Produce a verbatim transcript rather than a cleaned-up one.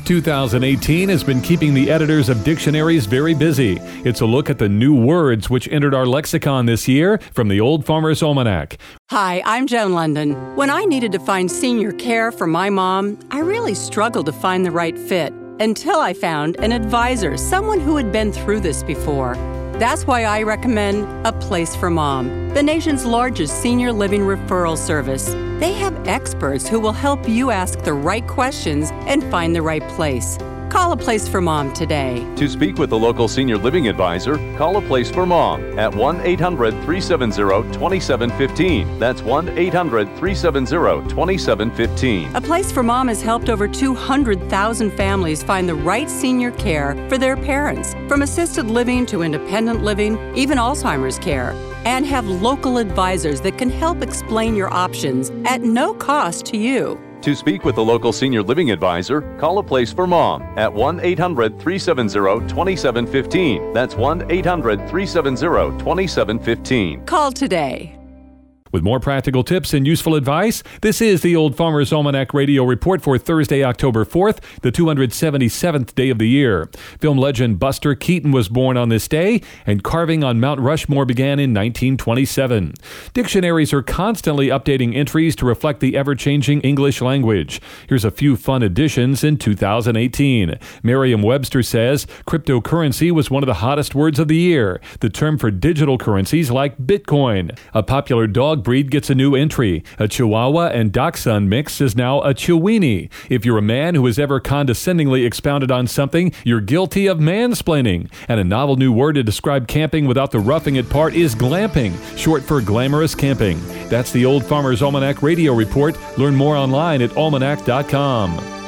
two thousand eighteen has been keeping the editors of dictionaries very busy. It's a look at the new words which entered our lexicon this year from the Old Farmer's Almanac. Hi, I'm Joan London. When I needed to find senior care for my mom, I really struggled to find the right fit until I found an advisor, someone who had been through this before. That's why I recommend A Place for Mom, the nation's largest senior living referral service. They have experts who will help you ask the right questions and find the right place. Call A Place for Mom today. To speak with a local senior living advisor, call A Place for Mom at one eight hundred, three seven zero, two seven one five. That's one eight hundred, three seven zero, two seven one five. A Place for Mom has helped over two hundred thousand families find the right senior care for their parents, from assisted living to independent living, even Alzheimer's care, and have local advisors that can help explain your options at no cost to you. To speak with a local senior living advisor, call A Place for Mom at one eight hundred, three seven zero, two seven one five. That's one eight hundred, three seven zero, two seven one five. Call today. With more practical tips and useful advice, this is the Old Farmer's Almanac Radio Report for Thursday, October fourth, the two hundred seventy-seventh day of the year. Film legend Buster Keaton was born on this day, and carving on Mount Rushmore began in nineteen twenty-seven. Dictionaries are constantly updating entries to reflect the ever-changing English language. Here's a few fun additions in two thousand eighteen. Merriam-Webster says cryptocurrency was one of the hottest words of the year, the term for digital currencies like Bitcoin. A popular dog breed gets a new entry. A Chihuahua and Dachshund mix is now a Chiweenie. If you're a man who has ever condescendingly expounded on something, you're guilty of mansplaining. And a novel new word to describe camping without the roughing it part is glamping, short for glamorous camping. That's the Old Farmer's Almanac Radio Report. Learn more online at almanac dot com.